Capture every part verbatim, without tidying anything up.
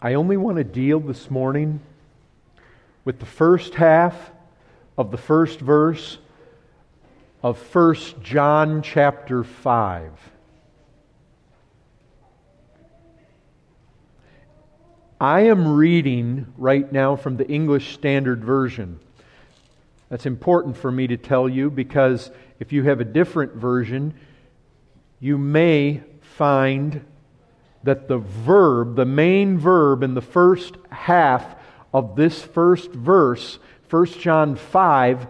I only want to deal this morning with the first half of the first verse of First John chapter five. I am reading right now from the English Standard Version. That's important for me to tell you because if you have a different version, you may find that the verb, the main verb in the first half of this first verse, First John five,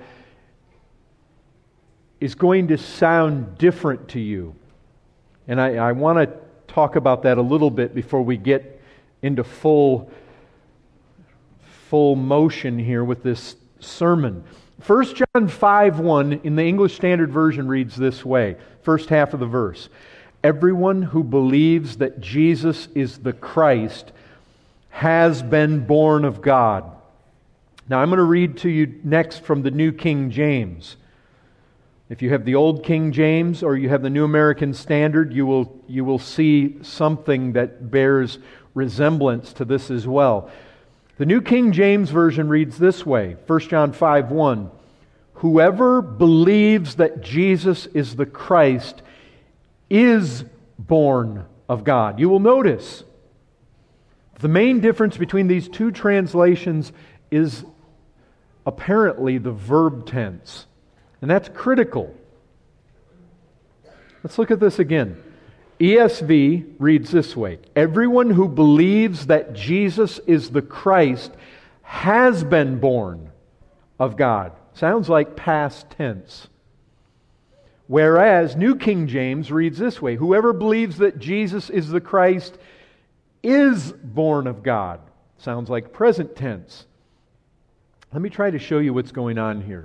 is going to sound different to you. And I, I want to talk about that a little bit before we get into full, full motion here with this sermon. First John five one in the English Standard Version reads this way, first half of the verse. Everyone who believes that Jesus is the Christ has been born of God. Now I'm going to read to you next from the New King James. If you have the Old King James or you have the New American Standard, you will, you will see something that bears resemblance to this as well. The New King James Version reads this way, First John five one. Whoever believes that Jesus is the Christ is born of God. You will notice the main difference between these two translations is apparently the verb tense. And that's critical. Let's look at this again. E S V reads this way. Everyone who believes that Jesus is the Christ has been born of God. Sounds like past tense. Whereas New King James reads this way. Whoever believes that Jesus is the Christ is born of God. Sounds like present tense. Let me try to show you what's going on here.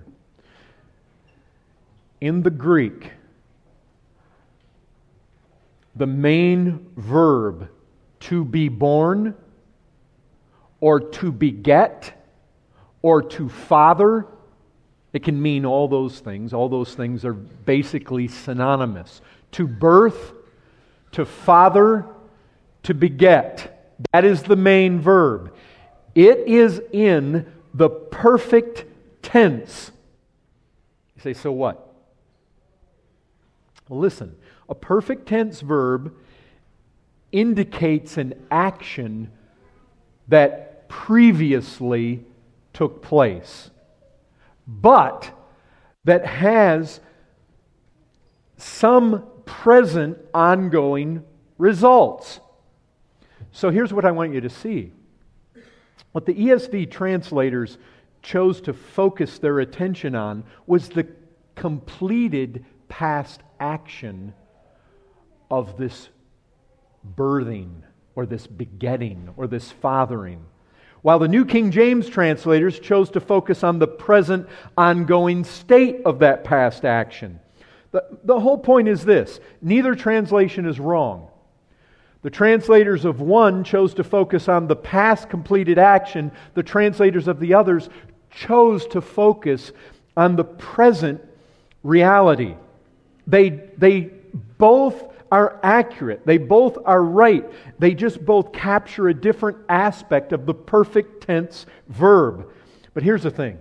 In the Greek, the main verb to be born or to beget or to father, it can mean all those things. All those things are basically synonymous. To birth, to father, to beget. That is the main verb. It is in the perfect tense. You say, so what? Well, listen. A perfect tense verb indicates an action that previously took place, but that has some present ongoing results. So here's what I want you to see. What the E S V translators chose to focus their attention on was the completed past action of this birthing or this begetting or this fathering. While the New King James translators chose to focus on the present ongoing state of that past action. The, the whole point is this. Neither translation is wrong. The translators of one chose to focus on the past completed action. The translators of the others chose to focus on the present reality. They, they both are accurate. They both are right. They just both capture a different aspect of the perfect tense verb. But here's the thing.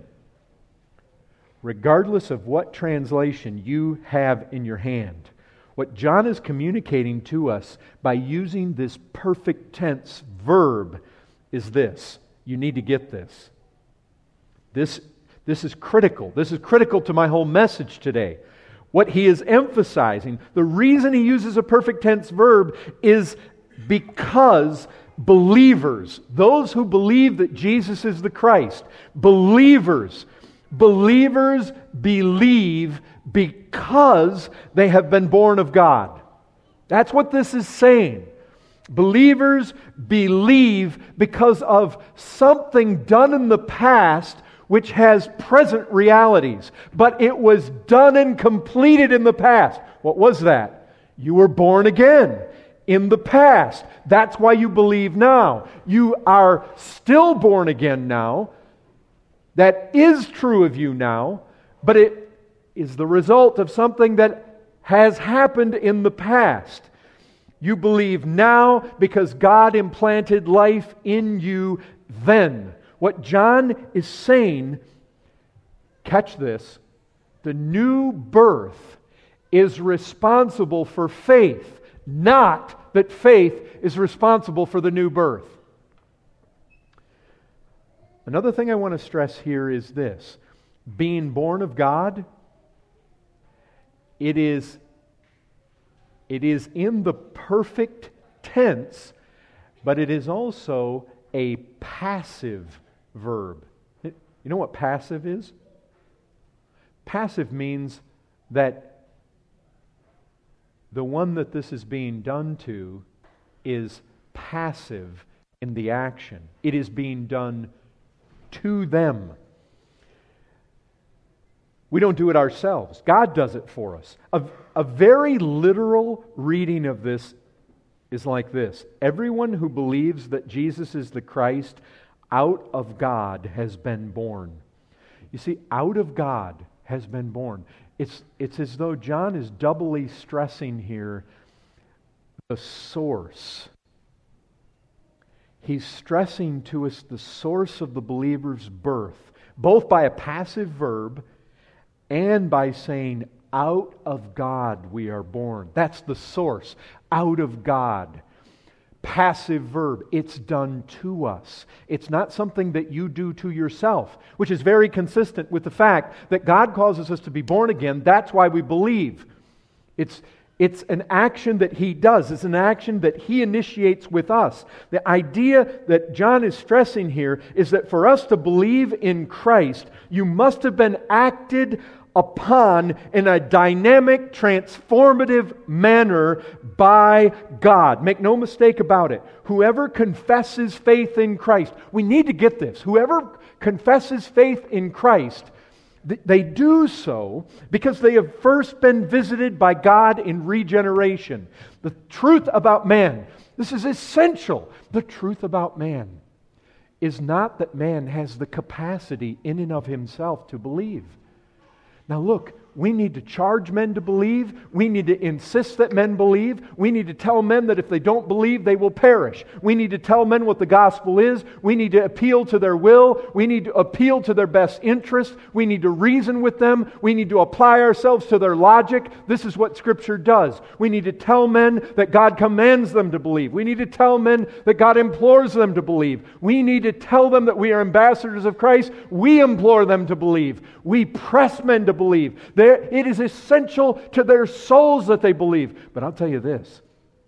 Regardless of what translation you have in your hand, what John is communicating to us by using this perfect tense verb is this. You need to get this. This, this is critical. This is critical to my whole message today. What he is emphasizing, the reason he uses a perfect tense verb is because believers, those who believe that Jesus is the Christ, believers, believers believe because they have been born of God. That's what this is saying. Believers believe because of something done in the past which has present realities. But it was done and completed in the past. What was that? You were born again in the past. That's why you believe now. You are still born again now. That is true of you now, but it is the result of something that has happened in the past. You believe now because God implanted life in you then. What John is saying, catch this, the new birth is responsible for faith, not that faith is responsible for the new birth. Another thing I want to stress here is this. Being born of God, it is, it is in the perfect tense, but it is also a passive verb. You know what passive is? Passive means that the one that this is being done to is passive in the action. It is being done to them. We don't do it ourselves. God does it for us. A, a very literal reading of this is like this. Everyone who believes that Jesus is the Christ out of God has been born. You see, out of God has been born. It's, it's as though John is doubly stressing here the source. He's stressing to us the source of the believer's birth, both by a passive verb and by saying, out of God we are born. That's the source. Out of God. Passive verb. It's done to us. It's not something that you do to yourself, which is very consistent with the fact that God causes us to be born again. That's why we believe. It's It's an action that He does. It's an action that He initiates with us. The idea that John is stressing here is that for us to believe in Christ, you must have been acted upon in a dynamic, transformative manner by God. Make no mistake about it. Whoever confesses faith in Christ, we need to get this. Whoever confesses faith in Christ, they do so because they have first been visited by God in regeneration. The truth about man, this is essential. The truth about man is not that man has the capacity in and of himself to believe. Now look, we need to charge men to believe. We need to insist that men believe. We need to tell men that if they don't believe, they will perish. We need to tell men what the gospel is. We need to appeal to their will. We need to appeal to their best interest. We need to reason with them. We need to apply ourselves to their logic. This is what Scripture does. We need to tell men that God commands them to believe. We need to tell men that God implores them to believe. We need to tell them that we are ambassadors of Christ. We implore them to believe. We press men to believe. There, it is essential to their souls that they believe. But I'll tell you this.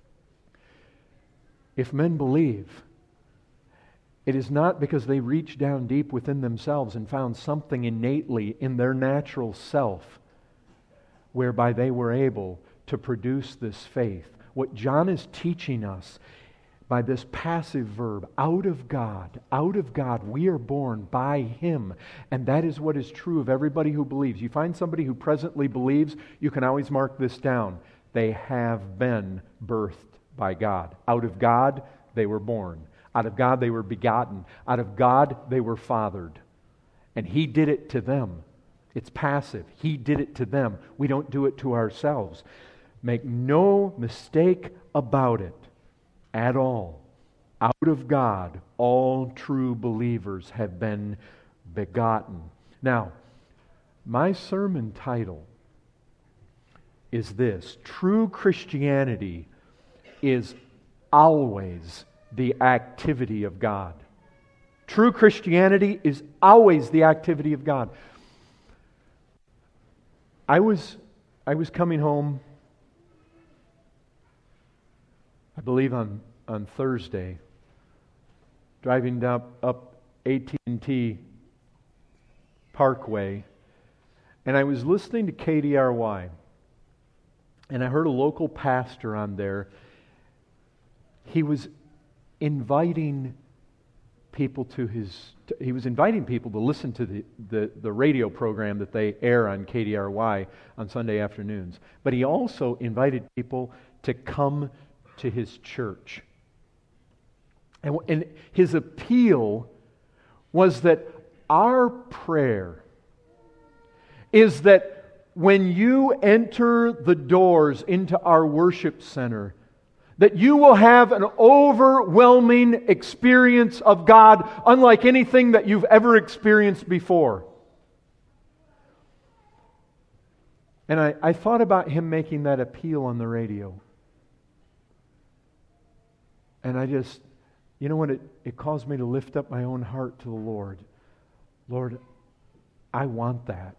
If men believe, it is not because they reached down deep within themselves and found something innately in their natural self whereby they were able to produce this faith. What John is teaching us by this passive verb, out of God, out of God, we are born by Him. And that is what is true of everybody who believes. You find somebody who presently believes, you can always mark this down. They have been birthed by God. Out of God, they were born. Out of God, they were begotten. Out of God, they were fathered. And He did it to them. It's passive. He did it to them. We don't do it to ourselves. Make no mistake about it. At all. Out of God, all true believers have been begotten. Now, my sermon title is this: True Christianity is always the activity of God. True Christianity is always the activity of God. I was I was coming home, I believe on, on Thursday, driving up, up A T and T Parkway, and I was listening to K D R Y, and I heard a local pastor on there. He was inviting people to his, to, he was inviting people to listen to the, the, the radio program that they air on K D R Y on Sunday afternoons. But he also invited people to come to his church. And, and his appeal was that our prayer is that when you enter the doors into our worship center, that you will have an overwhelming experience of God unlike anything that you've ever experienced before. And I, I thought about him making that appeal on the radio. And I just, you know what, it, it caused me to lift up my own heart to the Lord. Lord, I want that.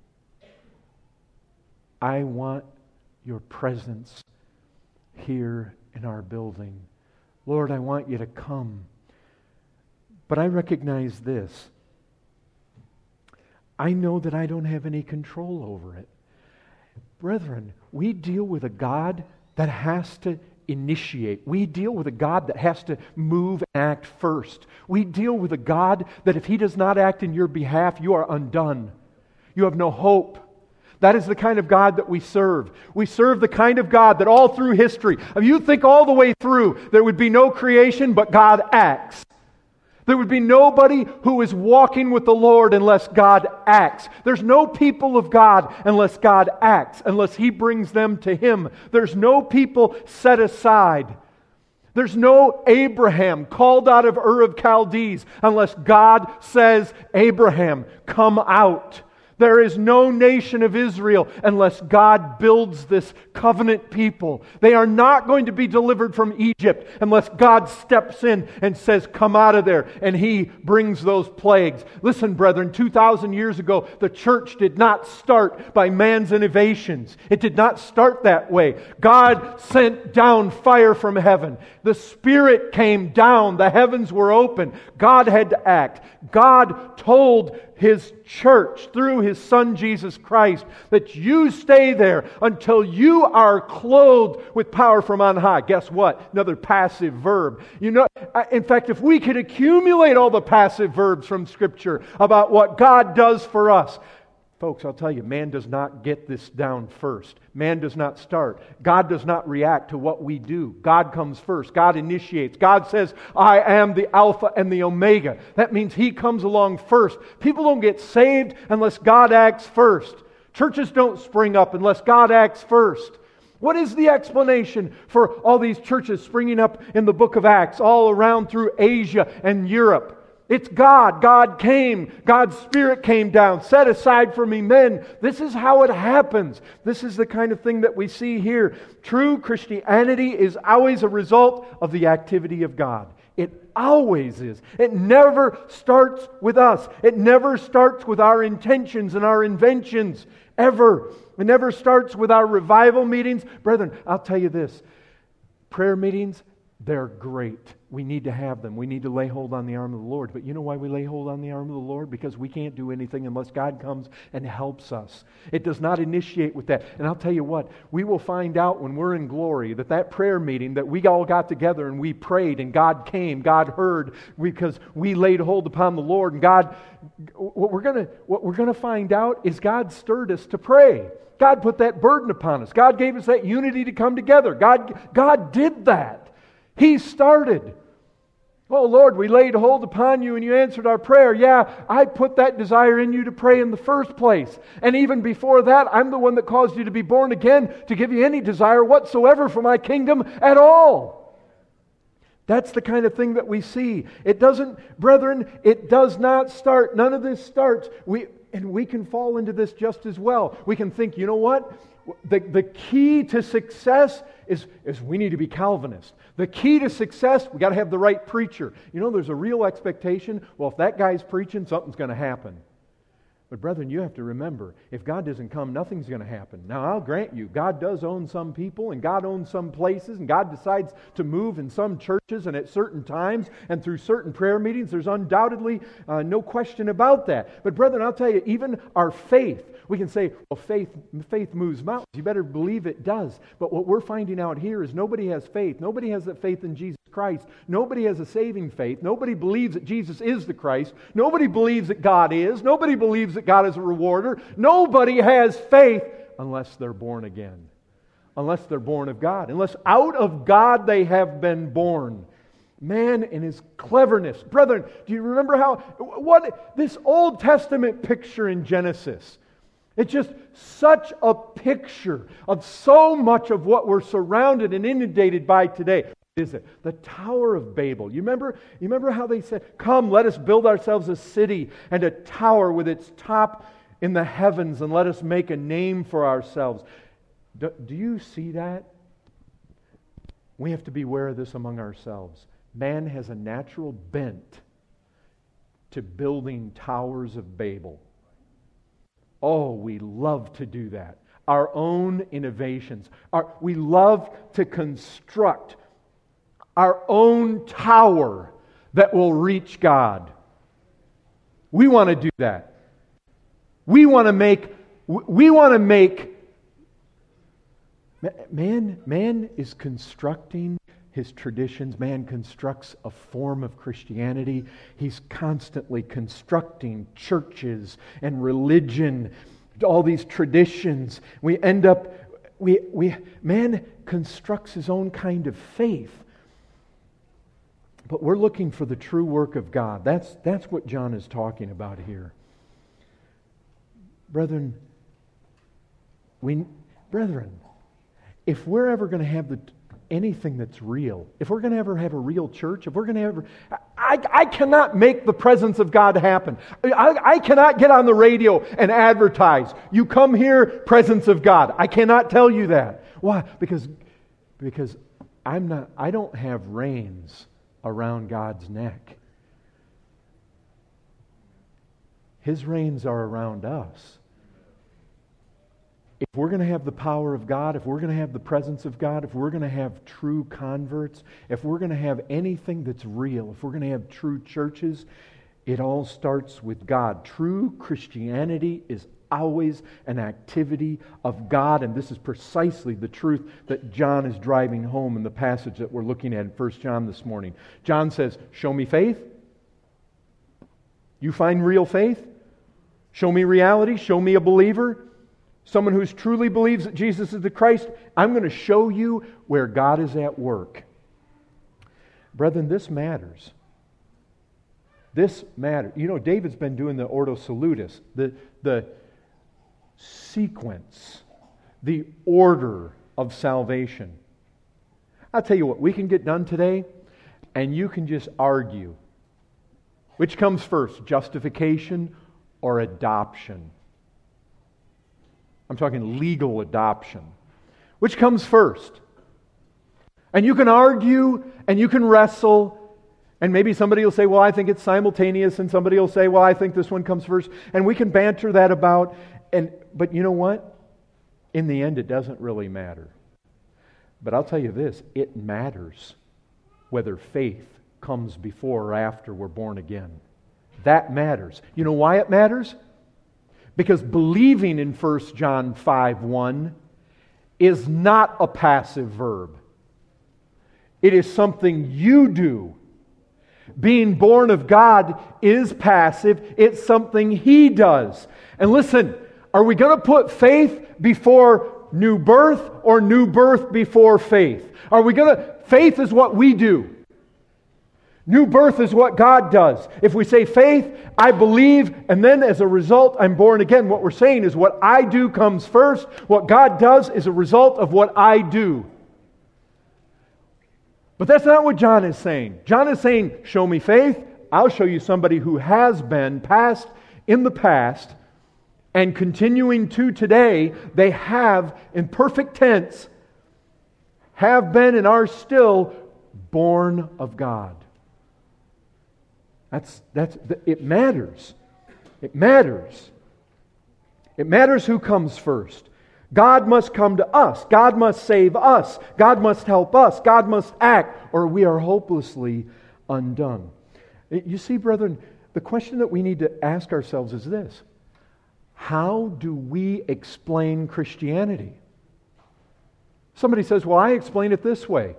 I want your presence here in our building. Lord, I want you to come. But I recognize this. I know that I don't have any control over it. Brethren, we deal with a God that has to initiate. We deal with a God that has to move and act first. We deal with a God that if He does not act in your behalf, you are undone. You have no hope. That is the kind of God that we serve. We serve the kind of God that all through history, if you think all the way through, there would be no creation, but God acts. There would be nobody who is walking with the Lord unless God acts. There's no people of God unless God acts, unless He brings them to Him. There's no people set aside. There's no Abraham called out of Ur of Chaldees unless God says, Abraham, come out. There is no nation of Israel unless God builds this covenant people. They are not going to be delivered from Egypt unless God steps in and says, come out of there, and He brings those plagues. Listen, brethren, two thousand years ago, the church did not start by man's innovations. It did not start that way. God sent down fire from heaven. The Spirit came down. The heavens were open. God had to act. God told His church through His Son Jesus Christ that you stay there until you are clothed with power from on high. Guess what? Another passive verb. You know, in fact, if we could accumulate all the passive verbs from Scripture about what God does for us, folks, I'll tell you, man does not get this down first. Man does not start. God does not react to what we do. God comes first. God initiates. God says, I am the Alpha and the Omega. That means He comes along first. People don't get saved unless God acts first. Churches don't spring up unless God acts first. What is the explanation for all these churches springing up in the book of Acts all around through Asia and Europe? It's God. God came. God's Spirit came down. Set aside for me men. This is how it happens. This is the kind of thing that we see here. True Christianity is always a result of the activity of God. It always is. It never starts with us. It never starts with our intentions and our inventions. Ever. It never starts with our revival meetings. Brethren, I'll tell you this. Prayer meetings, they're great. We need to have them. We need to lay hold on the arm of the Lord. But you know why we lay hold on the arm of the Lord? Because we can't do anything unless God comes and helps us. It does not initiate with that. And I'll tell you what, we will find out when we're in glory that that prayer meeting that we all got together and we prayed and God came, God heard because we laid hold upon the Lord. And God, what we're gonna what we're gonna find out is God stirred us to pray. God put that burden upon us. God gave us that unity to come together. God, God did that. He started. Oh Lord, we laid hold upon you and you answered our prayer. Yeah, I put that desire in you to pray in the first place. And even before that, I'm the one that caused you to be born again to give you any desire whatsoever for my kingdom at all. That's the kind of thing that we see. It doesn't, brethren, it does not start. None of this starts. We and we can fall into this just as well. We can think, you know what? The, the key to success is, is we need to be Calvinist. The key to success, we got to have the right preacher. You know, there's a real expectation. Well, if that guy's preaching, something's going to happen. But brethren, you have to remember, if God doesn't come, nothing's going to happen. Now, I'll grant you, God does own some people, and God owns some places, and God decides to move in some churches and at certain times and through certain prayer meetings. There's undoubtedly uh, no question about that. But brethren, I'll tell you, even our faith, we can say, well, faith, faith moves mountains. You better believe it does. But what we're finding out here is nobody has faith. Nobody has that faith in Jesus Christ. Nobody has a saving faith. Nobody believes that Jesus is the Christ. Nobody believes that God is. Nobody believes that God is a rewarder. Nobody has faith unless they're born again. Unless they're born of God. Unless out of God they have been born. Man in his cleverness. Brethren, do you remember how, what, this Old Testament picture in Genesis, It's just such a picture of so much of what we're surrounded and inundated by today. What is it? The Tower of Babel. You remember, you remember how they said, "Come, let us build ourselves a city and a tower with its top in the heavens, and let us make a name for ourselves." Do, do you see that? We have to be aware of this among ourselves. Man has a natural bent to building towers of Babel. Oh, we love to do that. Our own innovations. Our, we love to construct our own tower that will reach God. We want to do that. We want to make, we want to make, man, man is constructing his traditions. Man constructs a form of Christianity. He's constantly constructing churches and religion, all these traditions. We end up, we, we, man constructs his own kind of faith. But we're looking for the true work of God. That's, that's what John is talking about here. Brethren, we, brethren, if we're ever going to have the anything that's real, if we're going to ever have a real church, if we're going to ever, I, I cannot make the presence of God happen. I, I cannot get on the radio and advertise, "You come here, presence of God." I cannot tell you that. Why? Because, because I'm not. I don't have reins around God's neck. His reins are around us. If we're going to have the power of God, if we're going to have the presence of God, if we're going to have true converts, if we're going to have anything that's real, if we're going to have true churches, it all starts with God. True Christianity is always an activity of God, and this is precisely the truth that John is driving home in the passage that we're looking at in First John this morning. John says, "Show me faith. You find real faith? Show me reality. Show me a believer. Someone who truly believes that Jesus is the Christ. I'm going to show you where God is at work." Brethren, this matters. This matters. You know, David's been doing the Ordo Salutis, the, the sequence, the order of salvation. I'll tell you what, we can get done today, and you can just argue. Which comes first, justification or adoption? I'm talking legal adoption. Which comes first? And you can argue and you can wrestle, and maybe somebody will say, "Well, I think it's simultaneous," and somebody will say, "Well, I think this one comes first," and we can banter that about. And but you know what? In the end, it doesn't really matter. But I'll tell you this, it matters whether faith comes before or after we're born again. That matters. You know why it matters? Because believing in First John five one is not a passive verb. It is something you do. Being born of God is passive. It's something He does. And listen, are we going to put faith before new birth or new birth before faith? Are we going to... Faith is what we do. New birth is what God does. If we say faith, I believe, and then as a result, I'm born again, what we're saying is what I do comes first. What God does is a result of what I do. But that's not what John is saying. John is saying, show me faith. I'll show you somebody who has been, past, in the past, and continuing to today, they have, in perfect tense, have been and are still born of God. That's, that's, it matters. It matters. It matters who comes first. God must come to us. God must save us. God must help us. God must act, or we are hopelessly undone. You see, brethren, the question that we need to ask ourselves is this: how do we explain Christianity? Somebody says, well, I explain it this way.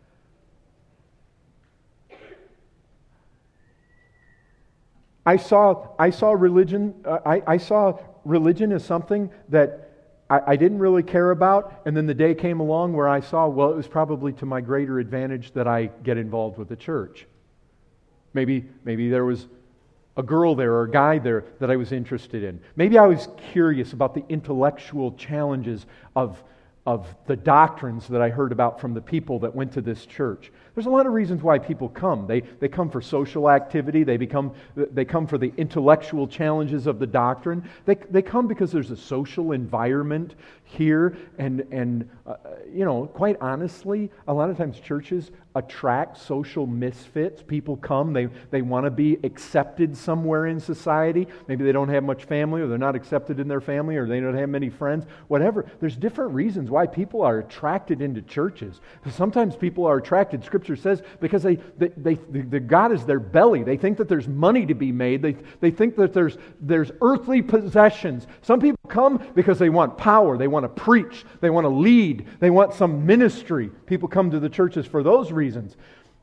I saw, I saw religion. Uh, I, I saw religion as something that I, I didn't really care about, and then the day came along where I saw, well, it was probably to my greater advantage that I get involved with the church. Maybe, maybe there was a girl there or a guy there that I was interested in. Maybe I was curious about the intellectual challenges of, of the doctrines that I heard about from the people that went to this church. There's a lot of reasons why people come. They they come for social activity. They become they come for the intellectual challenges of the doctrine. They they come because there's a social environment here, and and uh, you know, quite honestly, a lot of times churches attract social misfits. People come, they they want to be accepted somewhere in society. Maybe they don't have much family, or they're not accepted in their family, or they don't have many friends. Whatever. There's different reasons why people are attracted into churches. Sometimes people are attracted. Scripture says because they, they, they, the God is their belly. They think that there's money to be made. They, they think that there's, there's earthly possessions. Some people come because they want power. They want to preach. They want to lead. They want some ministry. People come to the churches for those reasons.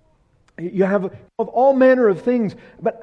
You have of all manner of things, but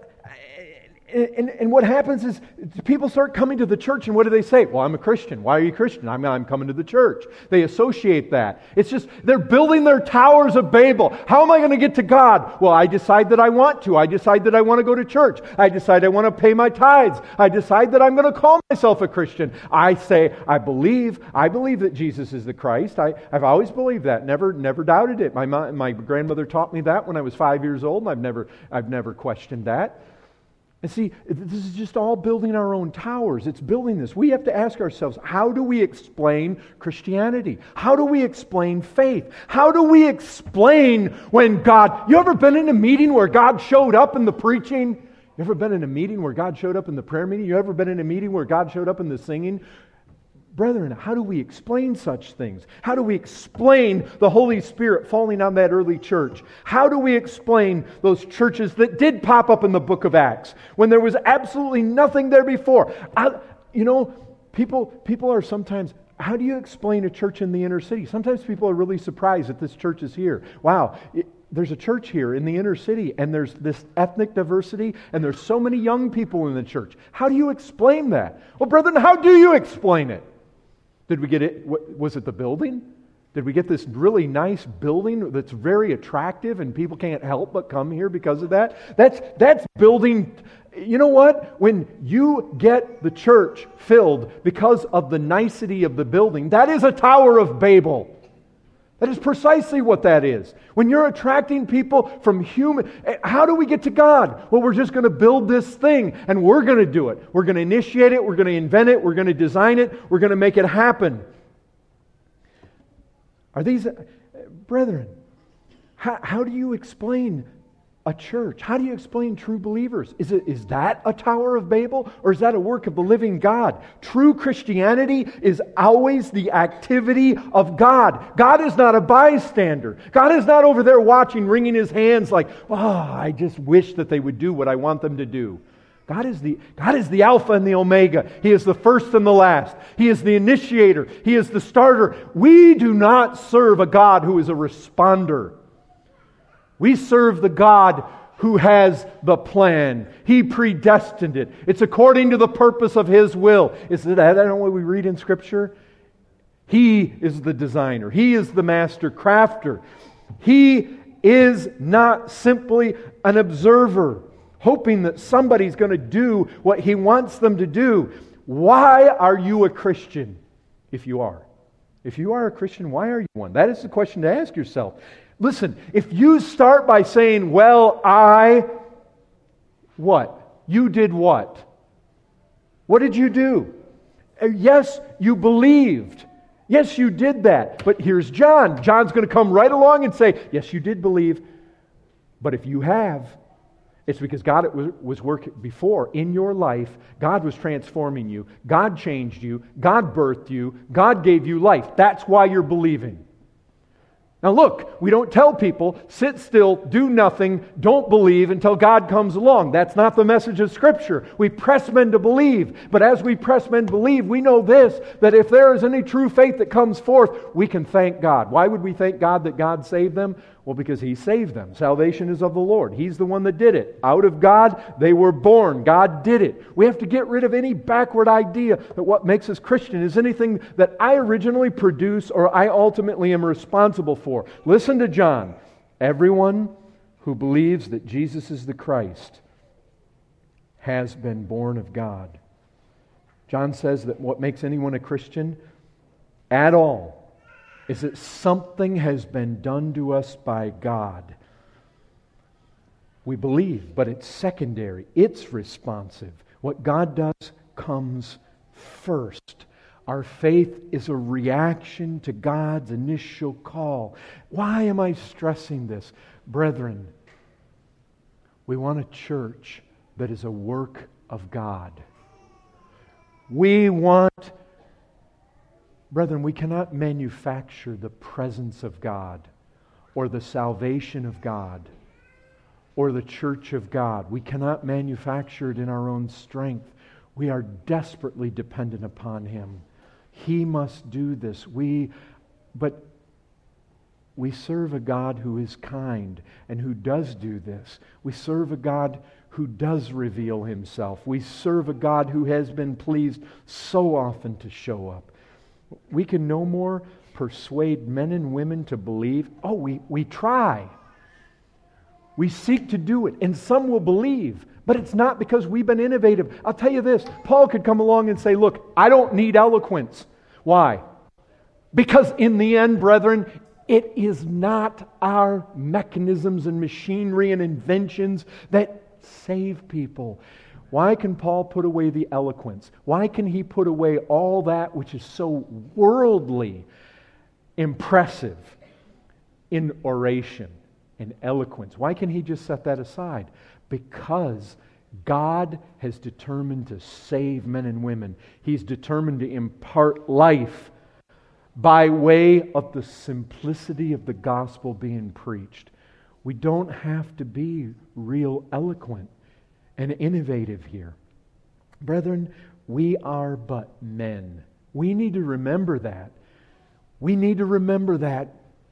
And, and what happens is people start coming to the church, and what do they say? Well, I'm a Christian. Why are you a Christian? I'm, I'm coming to the church. They associate that. It's just, they're building their towers of Babel. How am I going to get to God? Well, I decide that I want to. I decide that I want to go to church. I decide I want to pay my tithes. I decide that I'm going to call myself a Christian. I say, I believe, I believe that Jesus is the Christ. I, I've always believed that. Never, never doubted it. My mom, my grandmother taught me that when I was five years old, and I've never, I've never questioned that. And see, this is just all building our own towers. It's building this. We have to ask ourselves, how do we explain Christianity? How do we explain faith? How do we explain when God... You ever been in a meeting where God showed up in the preaching? You ever been in a meeting where God showed up in the prayer meeting? You ever been in a meeting where God showed up in the singing? Brethren, how do we explain such things? How do we explain the Holy Spirit falling on that early church? How do we explain those churches that did pop up in the book of Acts when there was absolutely nothing there before? I, you know, people, people are sometimes... How do you explain a church in the inner city? Sometimes people are really surprised that this church is here. Wow, it, there's a church here in the inner city, and there's this ethnic diversity, and there's so many young people in the church. How do you explain that? Well, brethren, how do you explain it? Did we get it? Was it the building? Did we get this really nice building that's very attractive and people can't help but come here because of that? That's that's building. You know what? When you get the church filled because of the nicety of the building, that is a Tower of Babel. That is precisely what that is. When you're attracting people from human... How do we get to God? Well, we're just going to build this thing, and we're going to do it. We're going to initiate it, we're going to invent it, we're going to design it, we're going to make it happen. Are these... Brethren, how, how do you explain a church? How do you explain true believers? Is it is that a Tower of Babel, or is that a work of the living God? True Christianity is always the activity of God. God is not a bystander. God is not over there watching, wringing His hands like, oh, I just wish that they would do what I want them to do. God is the God is the Alpha and the Omega. He is the first and the last. He is the initiator. He is the starter. We do not serve a God who is a responder. We serve the God who has the plan. He predestined it. It's according to the purpose of His will. Is that not what we read in Scripture? He is the designer. He is the master crafter. He is not simply an observer, hoping that somebody's going to do what He wants them to do. Why are you a Christian? If you are. If you are a Christian, why are you one? That is the question to ask yourself. Listen, if you start by saying, well, I, what? You did what? What did you do? Yes, you believed. Yes, you did that. But here's John. John's going to come right along and say, yes, you did believe. But if you have, it's because God was working before in your life. God was transforming you. God changed you. God birthed you. God gave you life. That's why you're believing. Now look, we don't tell people, sit still, do nothing, don't believe until God comes along. That's not the message of Scripture. We press men to believe. But as we press men to believe, we know this, that if there is any true faith that comes forth, we can thank God. Why would we thank God that God saved them? Well, because He saved them. Salvation is of the Lord. He's the one that did it. Out of God, they were born. God did it. We have to get rid of any backward idea that what makes us Christian is anything that I originally produce or I ultimately am responsible for. Listen to John. Everyone who believes that Jesus is the Christ has been born of God. John says that what makes anyone a Christian at all is that something has been done to us by God. We believe, but it's secondary. It's responsive. What God does comes first. Our faith is a reaction to God's initial call. Why am I stressing this? Brethren, we want a church that is a work of God. We want, brethren, we cannot manufacture the presence of God or the salvation of God or the church of God. We cannot manufacture it in our own strength. We are desperately dependent upon Him. He must do this. We, but we serve a God who is kind and who does do this. We serve a God who does reveal Himself. We serve a God who has been pleased so often to show up. We can no more persuade men and women to believe. Oh, we, we try. We seek to do it, and some will believe. But it's not because we've been innovative. I'll tell you this, Paul could come along and say, look, I don't need eloquence. Why? Because in the end, brethren, it is not our mechanisms and machinery and inventions that save people. Why can Paul put away the eloquence? Why can he put away all that which is so worldly impressive in oration and eloquence? Why can he just set that aside? Because God has determined to save men and women. He's determined to impart life by way of the simplicity of the gospel being preached. We don't have to be real eloquent and innovative here. Brethren, we are but men. We need to remember that. We need to remember that.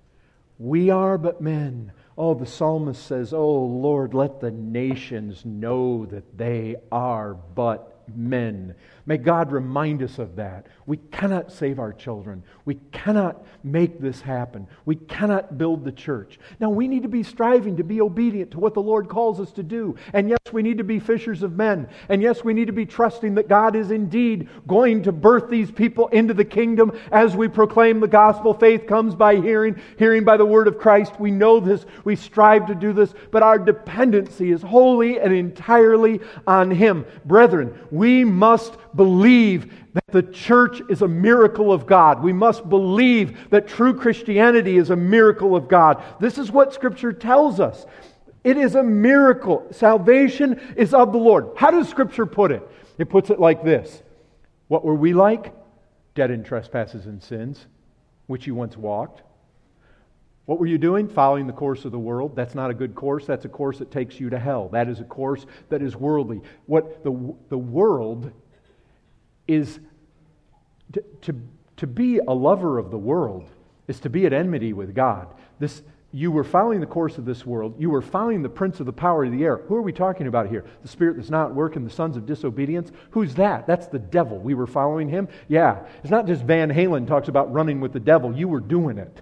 We are but men. Oh, the psalmist says, oh Lord, let the nations know that they are but men. May God remind us of that. We cannot save our children. We cannot make this happen. We cannot build the church. Now, we need to be striving to be obedient to what the Lord calls us to do. And yes, we need to be fishers of men. And yes, we need to be trusting that God is indeed going to birth these people into the kingdom as we proclaim the gospel. Faith comes by hearing, hearing by the word of Christ. We know this. We strive to do this. But our dependency is wholly and entirely on Him. Brethren, we must believe that the church is a miracle of God. We must believe that true Christianity is a miracle of God. This is what Scripture tells us. It is a miracle. Salvation is of the Lord. How does Scripture put it? It puts it like this. What were we like? Dead in trespasses and sins, which you once walked. What were you doing? Following the course of the world. That's not a good course. That's a course that takes you to hell. That is a course that is worldly. What the, the world is, to, to, to be a lover of the world is to be at enmity with God. This, you were following the course of this world. You were following the prince of the power of the air. Who are we talking about here? The spirit that's not at work in the sons of disobedience. Who's that? That's the devil. We were following him. Yeah. It's not just Van Halen talks about running with the devil. You were doing it.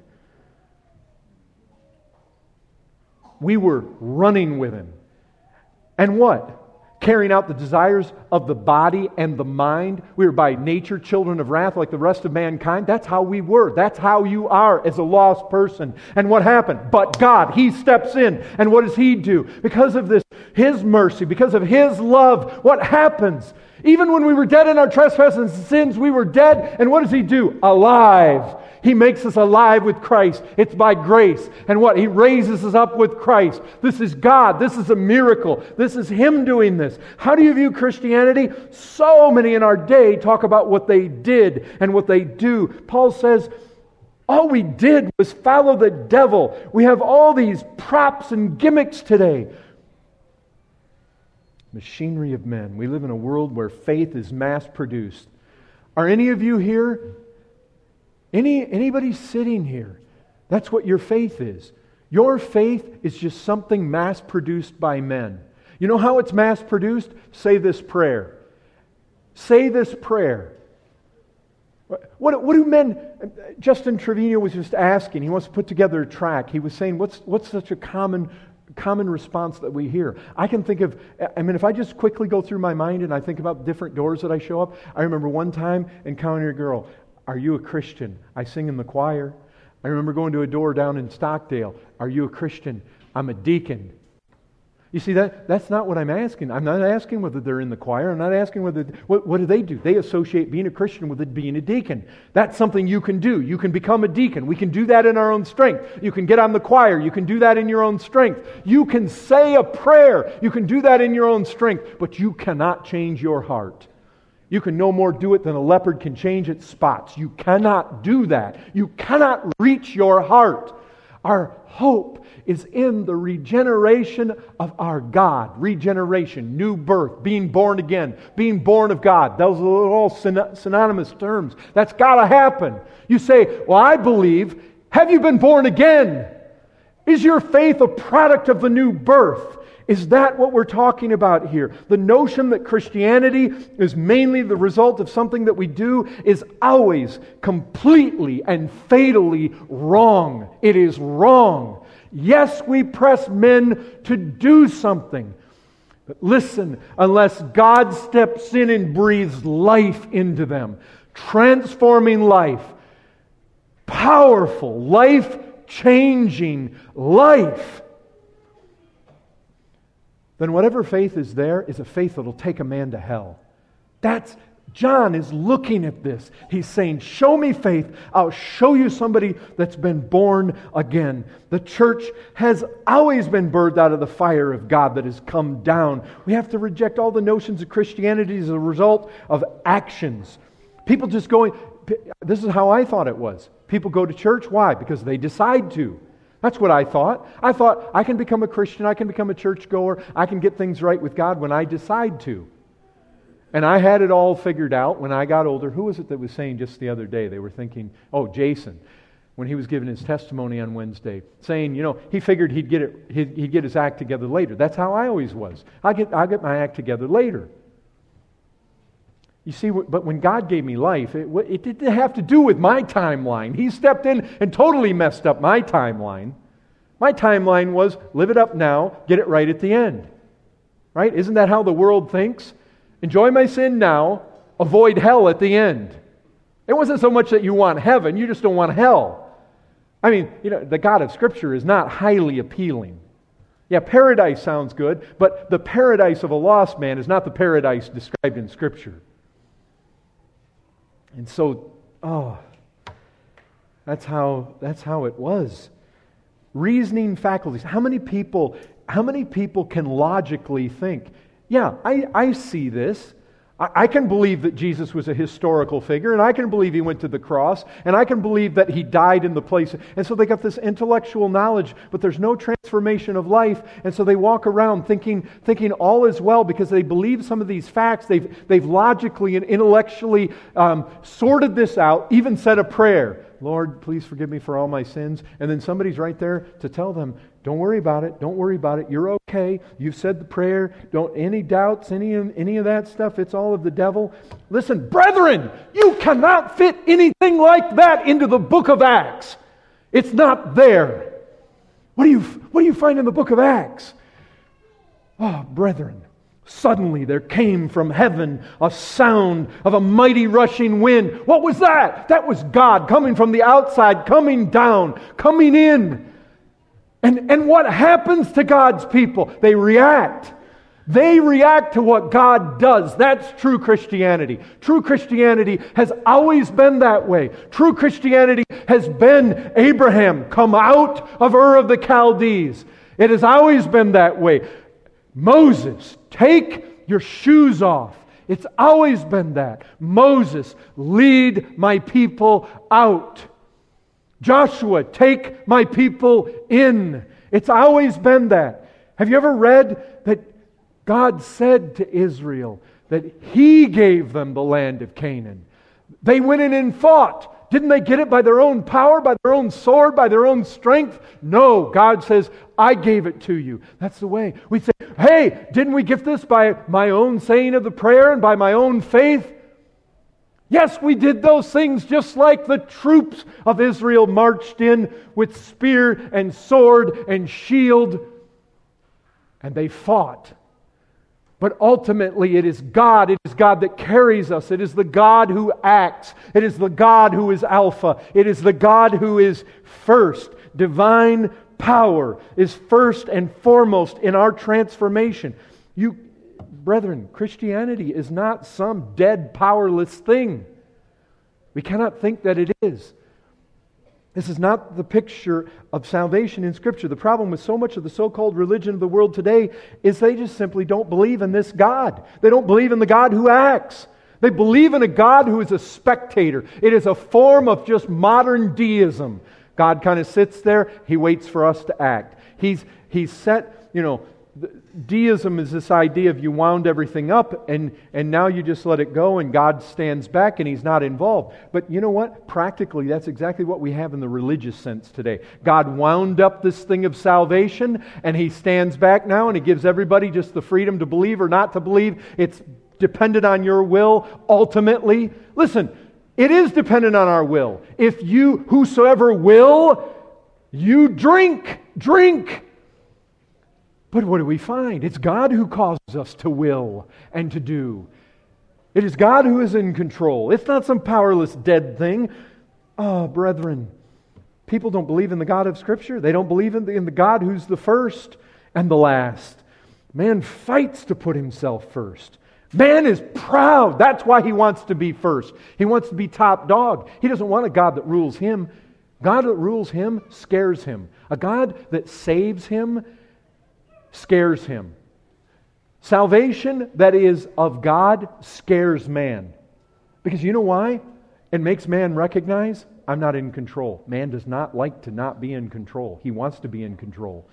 We were running with him. And what? Carrying out the desires of the body and the mind. We were by nature children of wrath like the rest of mankind. That's how we were. That's how you are as a lost person. And what happened? But God, He steps in. And what does He do? Because of this, His mercy, because of His love, what happens? Even when we were dead in our trespasses and sins, we were dead. And what does He do? Alive. He makes us alive with Christ. It's by grace. And what? He raises us up with Christ. This is God. This is a miracle. This is Him doing this. How do you view Christianity? So many in our day talk about what they did and what they do. Paul says, all we did was follow the devil. We have all these props and gimmicks today. Machinery of men. We live in a world where faith is mass-produced. Are any of you here? Any anybody sitting here? That's what your faith is. Your faith is just something mass-produced by men. You know how it's mass-produced? Say this prayer. Say this prayer. What, what do men... Justin Trevino was just asking. He wants to put together a track. He was saying, what's, what's such a common common response that we hear. I can think of, I mean, if I just quickly go through my mind and I think about different doors that I show up, I remember one time encountering a girl, "Are you a Christian?" I sing in the choir. I remember going to a door down in Stockdale. "Are you a Christian?" "I'm a deacon." You see, that that's not what I'm asking. I'm not asking whether they're in the choir. I'm not asking whether, what, what do they do? They associate being a Christian with it being a deacon. That's something you can do. You can become a deacon. We can do that in our own strength. You can get on the choir. You can do that in your own strength. You can say a prayer. You can do that in your own strength. But you cannot change your heart. You can no more do it than a leopard can change its spots. You cannot do that. You cannot reach your heart. Our hope is in the regeneration of our God. Regeneration, new birth, being born again, being born of God. Those are all synonymous terms. That's got to happen. You say, "Well, I believe." Have you been born again? Is your faith a product of the new birth? Is that what we're talking about here? The notion that Christianity is mainly the result of something that we do is always completely and fatally wrong. It is wrong. Yes, we press men to do something. But listen, unless God steps in and breathes life into them, transforming life, powerful, life-changing life, then whatever faith is there is a faith that will take a man to hell. That's John is looking at this. He's saying, "Show me faith. I'll show you somebody that's been born again." The church has always been birthed out of the fire of God that has come down. We have to reject all the notions of Christianity as a result of actions. People just going, this is how I thought it was. People go to church. Why? Because they decide to. That's what I thought. I thought I can become a Christian, I can become a churchgoer, I can get things right with God when I decide to. And I had it all figured out when I got older. Who was it that was saying just the other day? They were thinking, oh, Jason, when he was giving his testimony on Wednesday, saying, you know, he figured he'd get it, he'd, he'd get his act together later. That's how I always was. I'll get, I'll get my act together later. You see, but when God gave me life, it, it didn't have to do with my timeline. He stepped in and totally messed up my timeline. My timeline was live it up now, get it right at the end. Right? Isn't that how the world thinks? Enjoy my sin now, avoid hell at the end. It wasn't so much that you want heaven, you just don't want hell. I mean, you know, the God of Scripture is not highly appealing. Yeah, paradise sounds good, but the paradise of a lost man is not the paradise described in Scripture. And so, oh, that's how that's how it was. Reasoning faculties. How many people, how many people can logically think, yeah, I, I see this. I, I can believe that Jesus was a historical figure, and I can believe He went to the cross, and I can believe that He died in the place. And so they got this intellectual knowledge, but there's no transformation of life, and so they walk around thinking thinking all is well because they believe some of these facts. They've, they've logically and intellectually um, sorted this out, even said a prayer. Lord, please forgive me for all my sins. And then somebody's right there to tell them, don't worry about it. Don't worry about it. You're okay. You've said the prayer. Don't any doubts, any, any of that stuff. It's all of the devil. Listen, brethren, you cannot fit anything like that into the book of Acts. It's not there. What do you, what do you find in the book of Acts? Oh, brethren. Suddenly there came from heaven a sound of a mighty rushing wind. What was that? That was God coming from the outside, coming down, coming in. And, and what happens to God's people? They react. They react to what God does. That's true Christianity. True Christianity has always been that way. True Christianity has been Abraham, come out of Ur of the Chaldees. It has always been that way. Moses, take your shoes off. It's always been that. Moses, lead my people out. Joshua, take my people in. It's always been that. Have you ever read that God said to Israel that He gave them the land of Canaan? They went in and fought. Didn't they get it by their own power, by their own sword, by their own strength? No, God says, I gave it to you. That's the way. We say, hey, didn't we get this by my own saying of the prayer and by my own faith? Yes, we did those things just like the troops of Israel marched in with spear and sword and shield. and they fought. But ultimately it is God. It is God that carries us. It is the God who acts. It is the God who is Alpha. It is the God who is first. Divine power is first and foremost in our transformation. You, brethren, Christianity is not some dead, powerless thing. We cannot think that it is. This is not the picture of salvation in Scripture. The problem with so much of the so-called religion of the world today is they just simply don't believe in this God. They don't believe in the God who acts. They believe in a God who is a spectator. It is a form of just modern deism. God kind of sits there. He waits for us to act. He's, he's set, you know, deism is this idea of you wound everything up and, and now you just let it go and God stands back and He's not involved. But you know what? Practically, that's exactly what we have in the religious sense today. God wound up this thing of salvation and He stands back now and He gives everybody just the freedom to believe or not to believe. It's dependent on your will ultimately. Listen, it is dependent on our will. If you, whosoever will, you drink, drink. But what do we find? It's God who causes us to will and to do. It is God who is in control. It's not some powerless dead thing. Oh, brethren, people don't believe in the God of Scripture. They don't believe in the, in the God who's the first and the last. Man fights to put himself first. Man is proud. That's why he wants to be first. He wants to be top dog. He doesn't want a God that rules him. God that rules him scares him. A God that saves him scares him. Salvation that is of God scares man. Because you know why? It makes man recognize, I'm not in control. Man does not like to not be in control. He wants to be in control.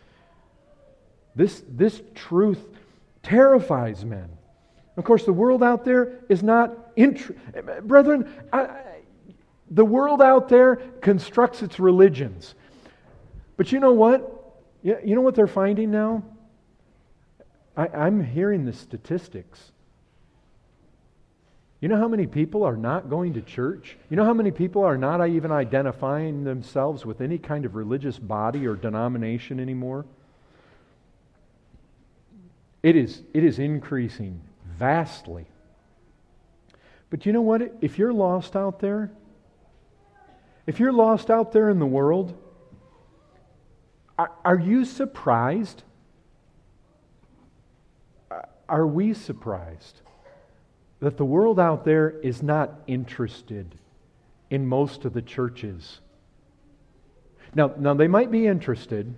This, this truth terrifies men. Of course, the world out there is not... Int- Brethren, I, I, the world out there constructs its religions. But you know what? You, you know what they're finding now? I, I'm hearing the statistics. You know how many people are not going to church? You know how many people are not even identifying themselves with any kind of religious body or denomination anymore? It is, it is increasing vastly. But you know what? If you're lost out there, if you're lost out there in the world, are, are you surprised? Are we surprised that the world out there is not interested in most of the churches? Now, now they might be interested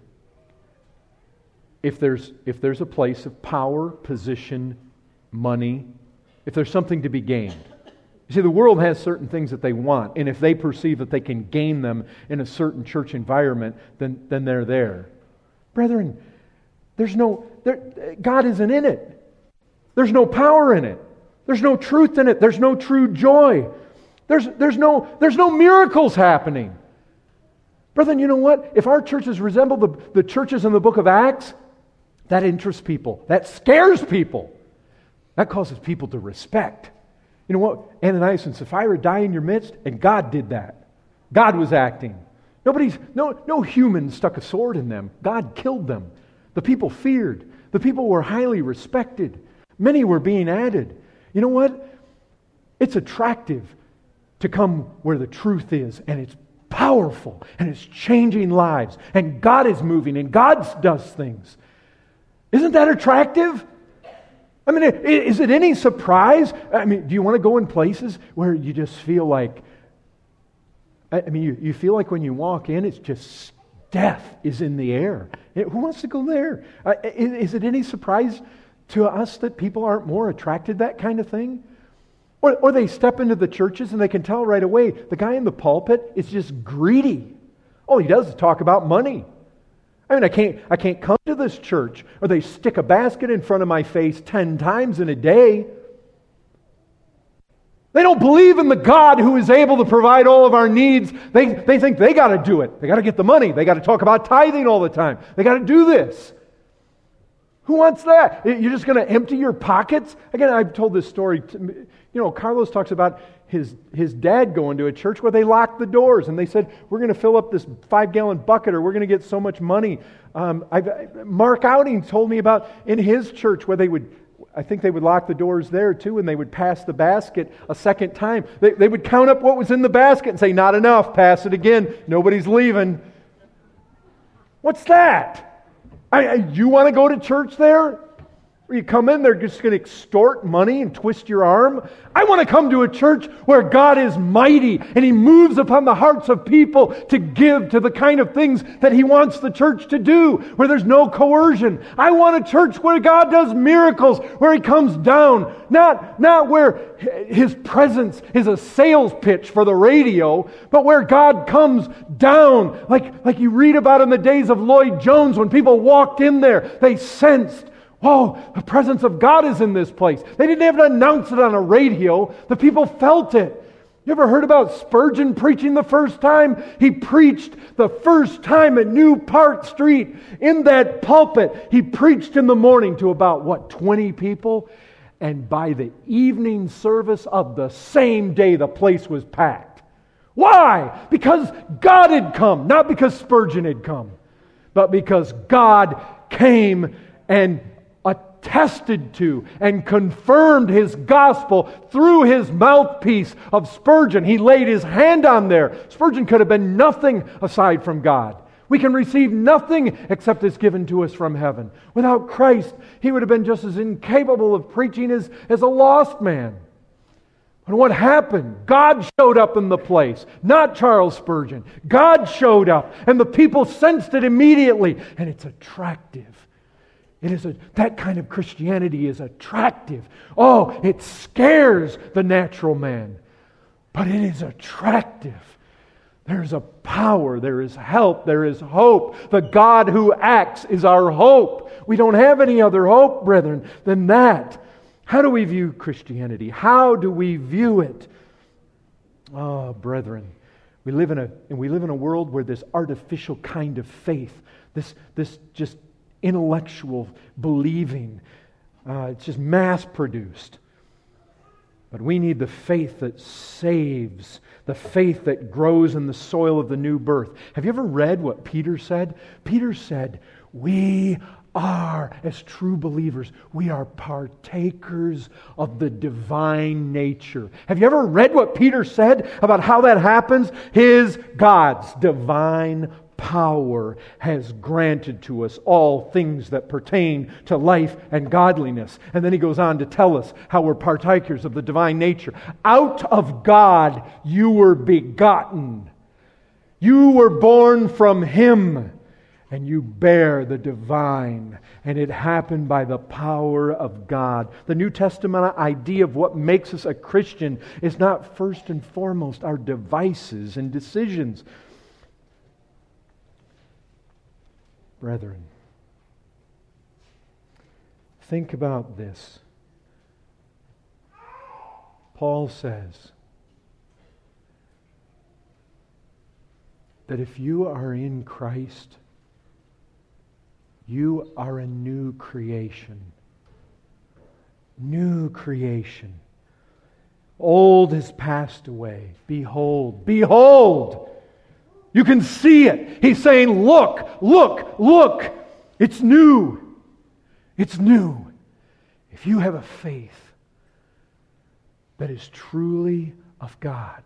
if there's if there's a place of power, position, money, if there's something to be gained. You see, the world has certain things that they want, and if they perceive that they can gain them in a certain church environment, then, then they're there. Brethren, there's no there, God isn't in it. There's no power in it. There's no truth in it. There's no true joy. There's, there's, no, there's no miracles happening. Brethren, you know what? If our churches resemble the, the churches in the book of Acts, that interests people. That scares people. That causes people to respect. You know what? Ananias and Sapphira die in your midst, and God did that. God was acting. Nobody's, no, no human stuck a sword in them. God killed them. The people feared. The people were highly respected. Many were being added. You know what? It's attractive to come where the truth is, and it's powerful, and it's changing lives, and God is moving, and God does things. Isn't that attractive? I mean, is it any surprise? I mean, do you want to go in places where you just feel like, I mean, you, you feel like when you walk in, it's just death is in the air. Who wants to go there? Uh, is, is it any surprise to us that people aren't more attracted to that kind of thing? Or, or they step into the churches and they can tell right away, the guy in the pulpit is just greedy. All he does is talk about money. I mean, I can't, I can't come to this church. Or they stick a basket in front of my face ten times in a day. They don't believe in the God who is able to provide all of our needs. They, they think they got to do it. They got to get the money. They got to talk about tithing all the time. They got to do this. Who wants that? You're just going to empty your pockets? Again, I've told this story. To, you know, Carlos talks about his, his dad going to a church where they locked the doors and they said, we're going to fill up this five-gallon bucket or we're going to get so much money. Um, I've, Mark Outing told me about in his church where they would, I think they would lock the doors there too, and they would pass the basket a second time. They, they would count up what was in the basket and say, not enough, pass it again. Nobody's leaving. What's that? I, I, you want to go to church there? Where you come in, they're just going to extort money and twist your arm? I want to come to a church where God is mighty and He moves upon the hearts of people to give to the kind of things that He wants the church to do, where there's no coercion. I want a church where God does miracles, where He comes down, not, not where His presence is a sales pitch for the radio, but where God comes down, like, like you read about in the days of Lloyd Jones when people walked in there, they sensed, whoa, the presence of God is in this place. They didn't have to announce it on a radio. The people felt it. You ever heard about Spurgeon preaching the first time? He preached the first time at New Park Street in that pulpit. He preached in the morning to about, what, twenty people? And by the evening service of the same day, the place was packed. Why? Because God had come. Not because Spurgeon had come, but because God came and attested to and confirmed His gospel through His mouthpiece of Spurgeon. He laid His hand on there. Spurgeon could have been nothing aside from God. We can receive nothing except is given to us from heaven. Without Christ, he would have been just as incapable of preaching as, as a lost man. And what happened? God showed up in the place, not Charles Spurgeon. God showed up, and the people sensed it immediately, and it's attractive. It is a, that kind of Christianity is attractive. Oh, it scares the natural man, but it is attractive. There's a power, there is help, there is hope. The God who acts is our hope. We don't have any other hope, brethren, than that. How do we view Christianity? How do we view it? Oh, brethren, we live in a and we live in a world where this artificial kind of faith, this this just intellectual believing, uh, it's just mass-produced. But we need the faith that saves, the faith that grows in the soil of the new birth. Have you ever read what Peter said? Peter said, we are, as true believers, we are partakers of the divine nature. Have you ever read what Peter said about how that happens? His, God's divine power has granted to us all things that pertain to life and godliness. And then he goes on to tell us how we're partakers of the divine nature. Out of God you were begotten. You were born from Him, and you bear the divine. And it happened by the power of God. The New Testament idea of what makes us a Christian is not first and foremost our devices and decisions. Brethren, think about this. Paul says that if you are in Christ, you are a new creation. New creation. Old has passed away. Behold, behold! You can see it. He's saying, look, look, look. It's new. It's new. If you have a faith that is truly of God,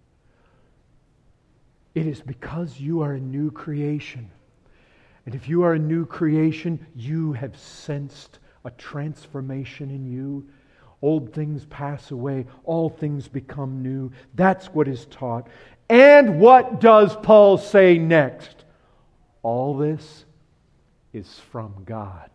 it is because you are a new creation. And if you are a new creation, you have sensed a transformation in you. Old things pass away. All things become new. That's what is taught. And what does Paul say next? All this is from God.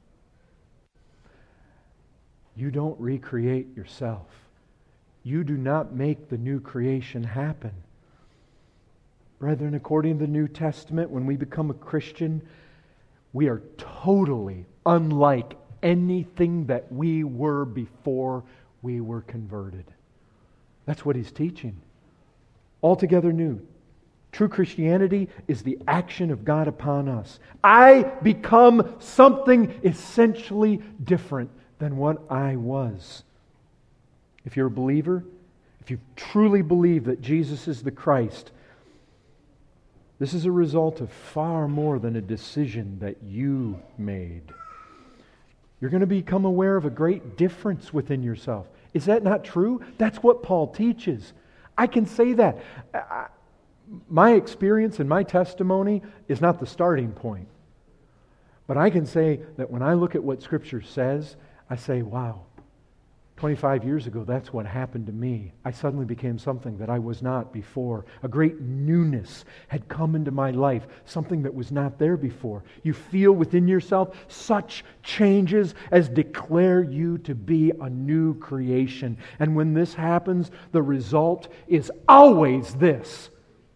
You don't recreate yourself. You do not make the new creation happen. Brethren, according to the New Testament, when we become a Christian, we are totally unlike anything that we were before we were converted. That's what he's teaching. Altogether new. True Christianity is the action of God upon us. I become something essentially different than what I was. If you're a believer, if you truly believe that Jesus is the Christ, this is a result of far more than a decision that you made. You're going to become aware of a great difference within yourself. Is that not true? That's what Paul teaches. I can say that. I, my experience and my testimony is not the starting point. But I can say that when I look at what Scripture says, I say, wow, twenty-five years ago, that's what happened to me. I suddenly became something that I was not before. A great newness had come into my life, something that was not there before. You feel within yourself such changes as declare you to be a new creation. And when this happens, the result is always this.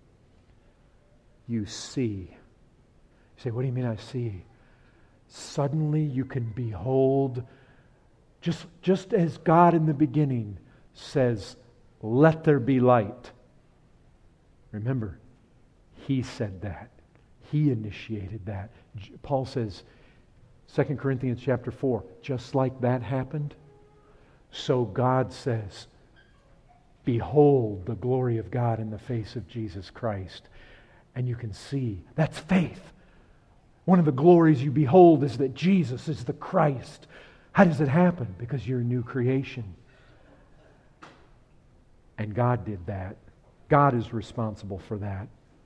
You see. You say, what do you mean I see? Suddenly you can behold, just, just as God in the beginning says, let there be light. Remember, He said that. He initiated that. Paul says, Second Corinthians chapter four, just like that happened, so God says, behold the glory of God in the face of Jesus Christ. And you can see, that's faith. One of the glories you behold is that Jesus is the Christ. How does it happen? Because you're a new creation. And God did that. God is responsible for that.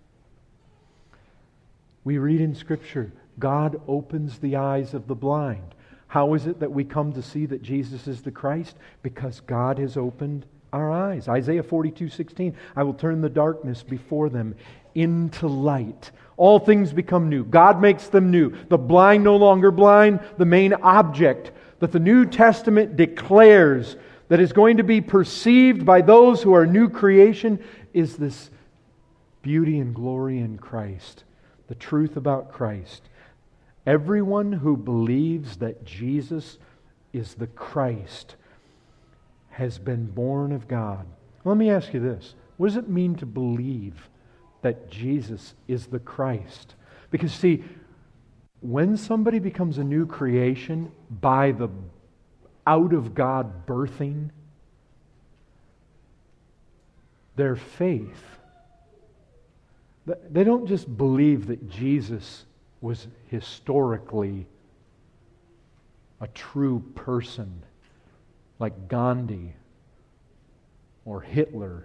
We read in Scripture, God opens the eyes of the blind. How is it that we come to see that Jesus is the Christ? Because God has opened our eyes. Isaiah forty-two sixteen, I will turn the darkness before them into light. All things become new. God makes them new. The blind no longer blind. The main object that the New Testament declares that is going to be perceived by those who are new creation is this beauty and glory in Christ. The truth about Christ. Everyone who believes that Jesus is the Christ has been born of God. Let me ask you this. What does it mean to believe that Jesus is the Christ? Because see, when somebody becomes a new creation by the out of God birthing, their faith, they don't just believe that Jesus was historically a true person like Gandhi or Hitler.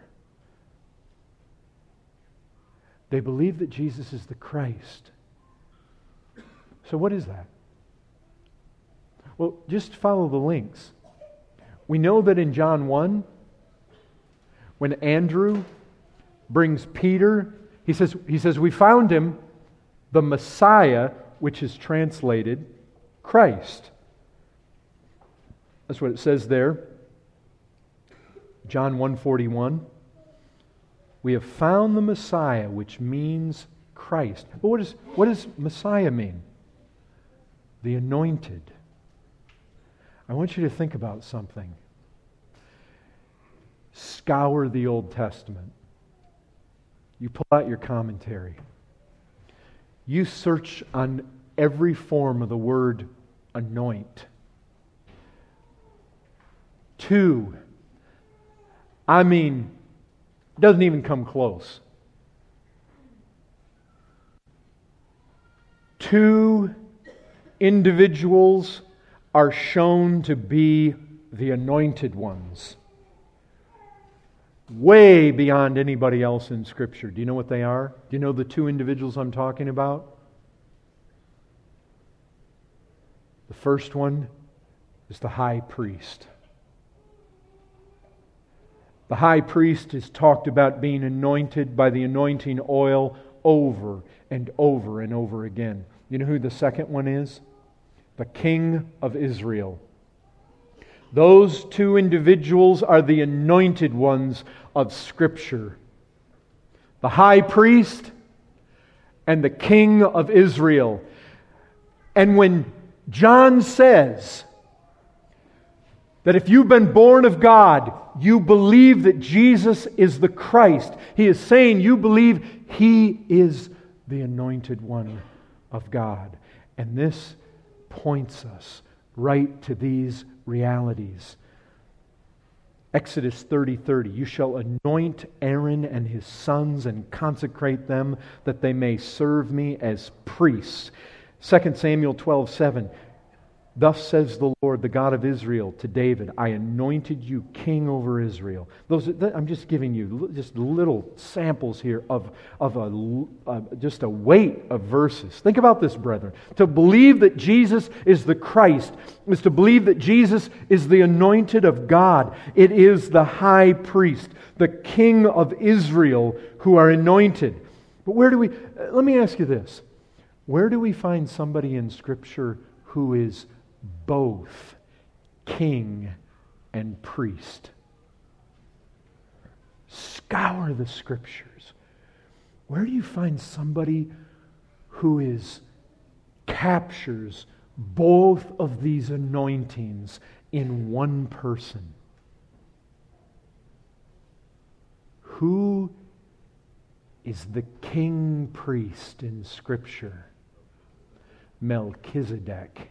They believe that Jesus is the Christ. So what is that? Well, just follow the links. We know that in John one, when Andrew brings Peter, he says, he says, we found him, the Messiah, which is translated Christ. That's what it says there. John one forty-one. We have found the Messiah, which means Christ. But what, is, what does Messiah mean? The anointed. I want you to think about something. Scour the Old Testament. You pull out your commentary. You search on every form of the word anoint. Two, I mean, doesn't even come close. Two individuals are shown to be the anointed ones. Way beyond anybody else in Scripture. Do you know what they are? Do you know the two individuals I'm talking about? The first one is the high priest. The high priest is talked about being anointed by the anointing oil over and over and over again. You know who the second one is? The King of Israel. Those two individuals are the anointed ones of Scripture. The high priest and the King of Israel. And when John says, That if you've been born of God, you believe that Jesus is the Christ. He is saying you believe He is the Anointed One of God. And this points us right to these realities. Exodus thirty thirty, you shall anoint Aaron and his sons and consecrate them that they may serve me as priests. Second Samuel twelve seven, thus says the Lord, the God of Israel, to David, I anointed you king over Israel. Those, I'm just giving you just little samples here of, of a, uh, just a weight of verses. Think about this, brethren. To believe that Jesus is the Christ is to believe that Jesus is the anointed of God. It is the high priest, the king of Israel, who are anointed. But where do we, let me ask you this. Where do we find somebody in Scripture who is both king and priest? Scour the Scriptures. Where do you find somebody who is captures both of these anointings in one person? Who is the king priest in Scripture? Melchizedek.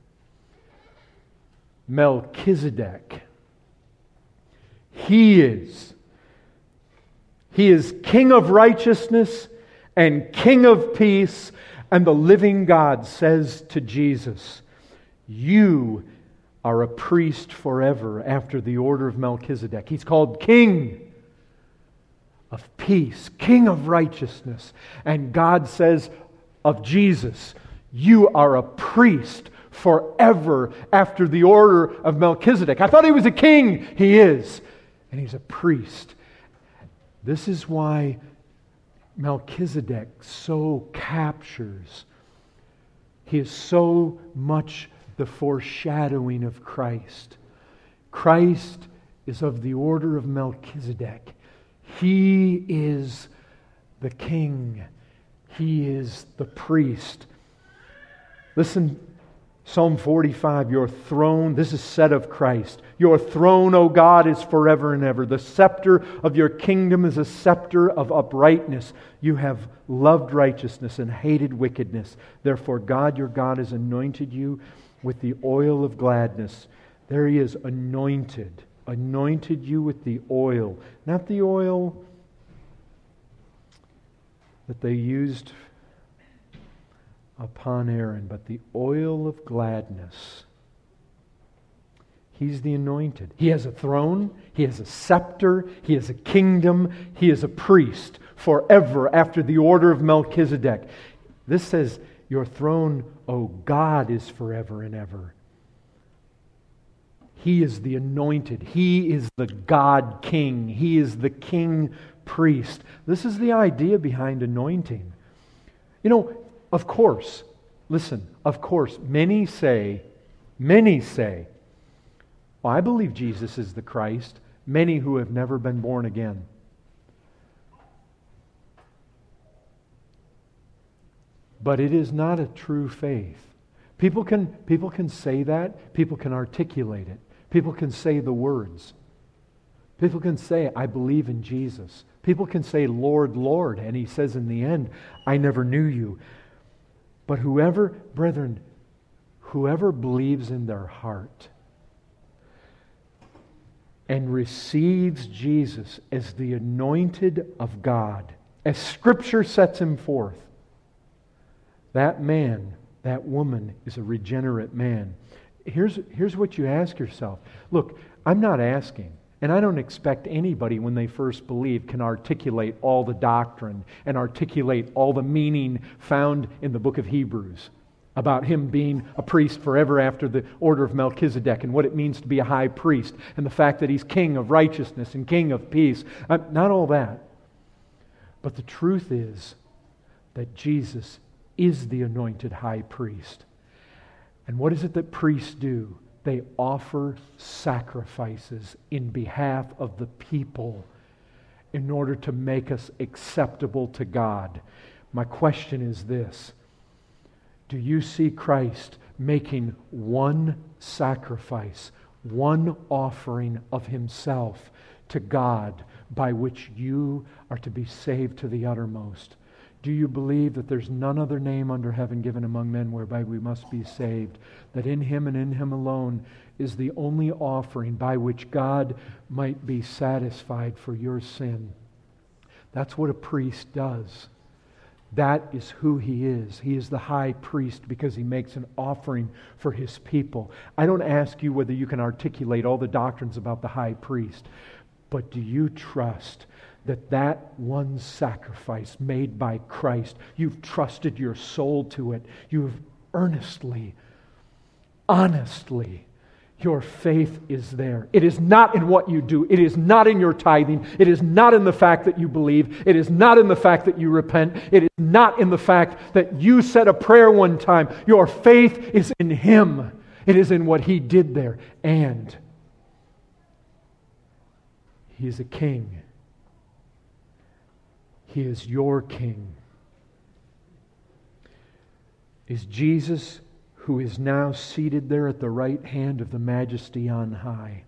Melchizedek. He is. He is King of righteousness and King of peace. And the living God says to Jesus, you are a priest forever after the order of Melchizedek. He's called King of peace, King of righteousness. And God says of Jesus, you are a priest forever after the order of Melchizedek. I thought he was a king. He is. And he's a priest. This is why Melchizedek so captures. He is so much the foreshadowing of Christ. Christ is of the order of Melchizedek. He is the king. He is the priest. Listen, Psalm forty-five, your throne, this is said of Christ. Your throne, O God, is forever and ever. The scepter of your kingdom is a scepter of uprightness. You have loved righteousness and hated wickedness. Therefore, God, your God, has anointed you with the oil of gladness. There He is, anointed. Anointed you with the oil. Not the oil that they used upon Aaron, but the oil of gladness. He's the anointed. He has a throne. He has a scepter. He has a kingdom. He is a priest forever after the order of Melchizedek. This says, your throne, O God, is forever and ever. He is the anointed. He is the God King. He is the King priest. This is the idea behind anointing. You know, of course, listen, of course, many say, many say, well, I believe Jesus is the Christ. Many who have never been born again. But it is not a true faith. People can, people can say that. People can articulate it. People can say the words. People can say, I believe in Jesus. People can say, Lord, Lord. And He says in the end, I never knew you. But whoever, brethren, whoever believes in their heart and receives Jesus as the anointed of God, as Scripture sets Him forth, that man, that woman is a regenerate man. Here's, here's what you ask yourself. Look, I'm not asking, and I don't expect anybody when they first believe can articulate all the doctrine and articulate all the meaning found in the book of Hebrews about him being a priest forever after the order of Melchizedek and what it means to be a high priest and the fact that he's king of righteousness and king of peace. Uh, not all that. But the truth is that Jesus is the anointed high priest. And what is it that priests do? They offer sacrifices in behalf of the people in order to make us acceptable to God. My question is this: do you see Christ making one sacrifice one offering of Himself to God by which you are to be saved to the uttermost. Do you believe that there's none other name under heaven given among men whereby we must be saved? That in Him and in Him alone is the only offering by which God might be satisfied for your sin. That's what a priest does. That is who He is. He is the high priest because He makes an offering for His people. I don't ask you whether you can articulate all the doctrines about the high priest, but do you trust that that one sacrifice made by Christ, you've trusted your soul to it, you've earnestly, honestly, your faith is there. It is not in what you do. It is not in your tithing. It is not in the fact that you believe. It is not in the fact that you repent. It is not in the fact that you said a prayer one time. Your faith is in Him. It is in what He did there. And He is a King. He is your King. Is Jesus, who is now seated there at the right hand of the Majesty on high,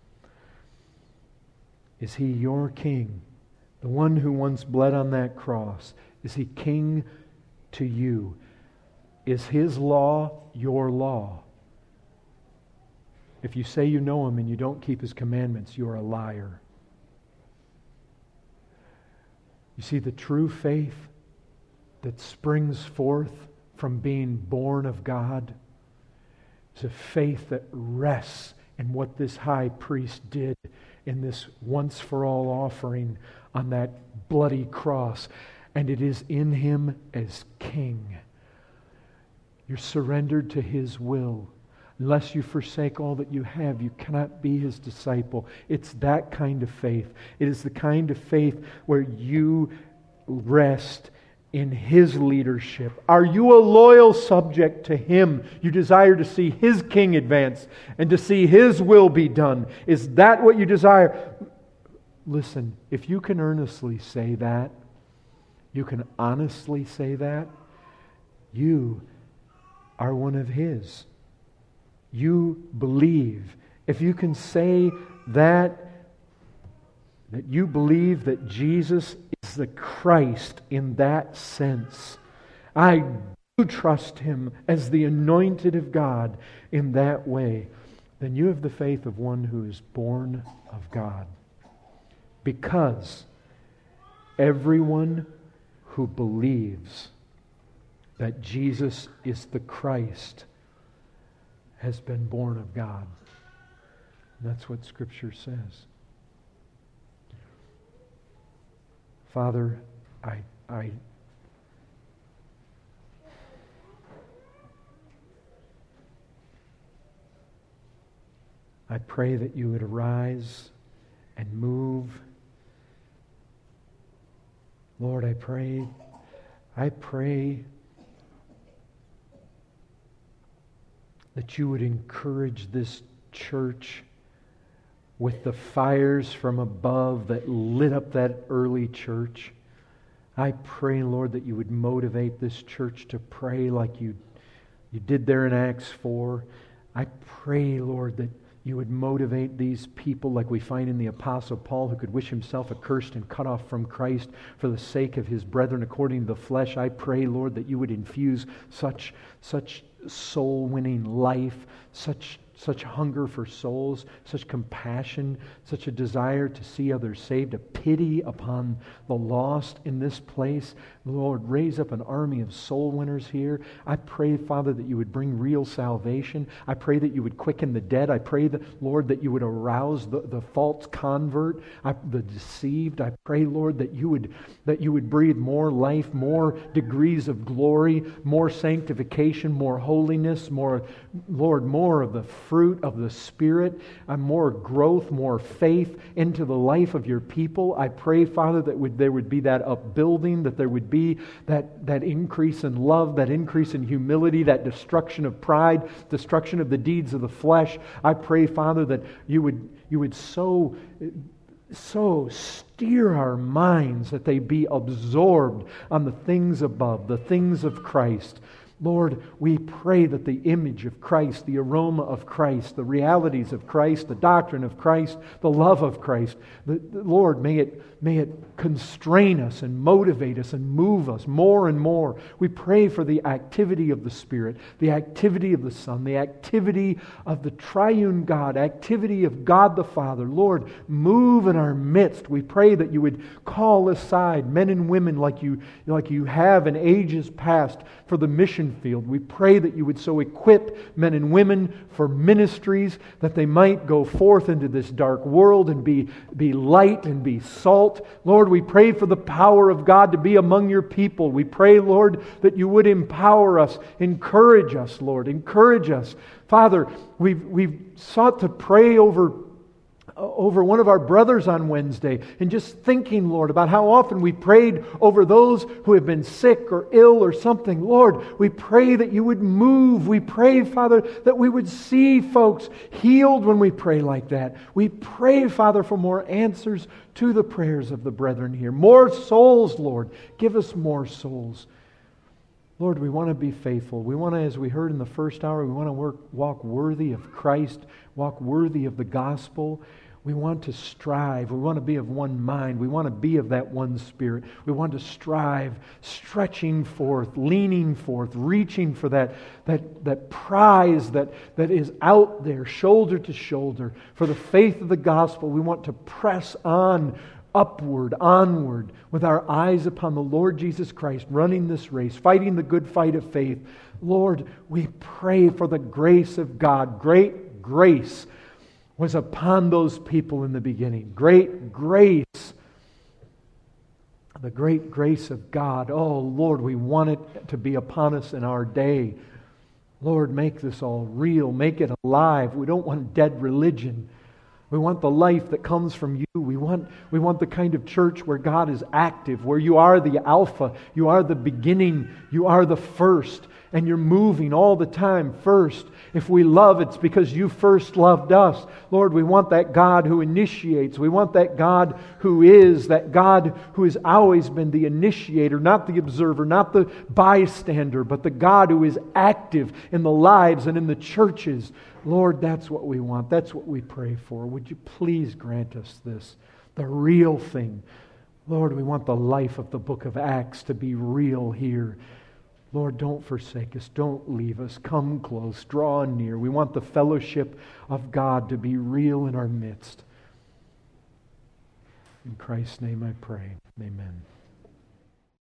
is He your King? The one who once bled on that cross, is He King to you? Is His law your law? If you say you know Him and you don't keep His commandments, you're a liar. You see, the true faith that springs forth from being born of God is a faith that rests in what this high priest did in this once-for-all offering on that bloody cross. And it is in Him as King. You're surrendered to His will. Unless you forsake all that you have, you cannot be His disciple. It's that kind of faith. It is the kind of faith where you rest in His leadership. Are you a loyal subject to Him? You desire to see His King advance and to see His will be done. Is that what you desire? Listen, if you can earnestly say that, you can honestly say that, you are one of His. You believe. If you can say that, that you believe that Jesus is the Christ in that sense, I do trust Him as the anointed of God in that way, then you have the faith of one who is born of God. Because everyone who believes that Jesus is the Christ has been born of God. And that's what Scripture says. Father, I, I, I pray that you would arise and move. Lord, I pray, I pray that you would encourage this church with the fires from above that lit up that early church. I pray, Lord, that you would motivate this church to pray like you, you did there in Acts four. I pray, Lord, that you would motivate these people like we find in the Apostle Paul, who could wish himself accursed and cut off from Christ for the sake of his brethren according to the flesh. I pray, Lord, that you would infuse such, such soul-winning life, such such hunger for souls, such compassion, such a desire to see others saved, a pity upon the lost in this place. Lord, raise up an army of soul winners here. I pray, Father, that you would bring real salvation. I pray that you would quicken the dead. I pray, that, Lord, that you would arouse the, the false convert, I, the deceived. I pray, Lord, that you would that you would breathe more life, more degrees of glory, more sanctification, more holiness, more, Lord, more of the fruit of the Spirit, and more growth, more faith into the life of your people. I pray, Father, that would, there would be that upbuilding, that there would be that, that increase in love, that increase in humility, that destruction of pride, destruction of the deeds of the flesh. I pray, Father, that you would you would so so steer our minds that they be absorbed on the things above, the things of Christ. Lord, we pray that the image of Christ, the aroma of Christ, the realities of Christ, the doctrine of Christ, the love of Christ, the, the, Lord, may it, may it constrain us and motivate us and move us more and more. We pray for the activity of the Spirit, the activity of the Son, the activity of the triune God, activity of God the Father. Lord, move in our midst. We pray that you would call aside men and women like you, like you have in ages past for the mission field. We pray that you would so equip men and women for ministries that they might go forth into this dark world and be, be light and be salt. Lord, we pray for the power of God to be among your people. We pray, Lord, that you would empower us, encourage us, Lord, encourage us. Father, we've, we've sought to pray over over one of our brothers on Wednesday, and just thinking, Lord, about how often we prayed over those who have been sick or ill or something. Lord, we pray that you would move. We pray, Father, that we would see folks healed when we pray like that. We pray, Father, for more answers to the prayers of the brethren here. More souls, Lord. Give us more souls. Lord, we want to be faithful. We want to, as we heard in the first hour, we want to work, walk worthy of Christ, walk worthy of the gospel. We want to strive. We want to be of one mind. We want to be of that one Spirit. We want to strive, stretching forth, leaning forth, reaching for that, that, that prize that, that is out there, shoulder to shoulder. For the faith of the gospel, we want to press on, upward, onward, with our eyes upon the Lord Jesus Christ, running this race, fighting the good fight of faith. Lord, we pray for the grace of God. Great grace was upon those people in the beginning. Great grace. The great grace of God. Oh, Lord, we want it to be upon us in our day. Lord, make this all real. Make it alive. We don't want dead religion. We want the life that comes from you. We want, we want the kind of church where God is active, where you are the Alpha, you are the beginning, you are the first, and you're moving all the time first. If we love, it's because you first loved us. Lord, we want that God who initiates. We want that God who is, that God who has always been the initiator, not the observer, not the bystander, but the God who is active in the lives and in the churches. Lord, that's what we want. That's what we pray for. Would you please grant us this, the real thing. Lord, we want the life of the book of Acts to be real here. Lord, don't forsake us. Don't leave us. Come close. Draw near. We want the fellowship of God to be real in our midst. In Christ's name I pray. Amen.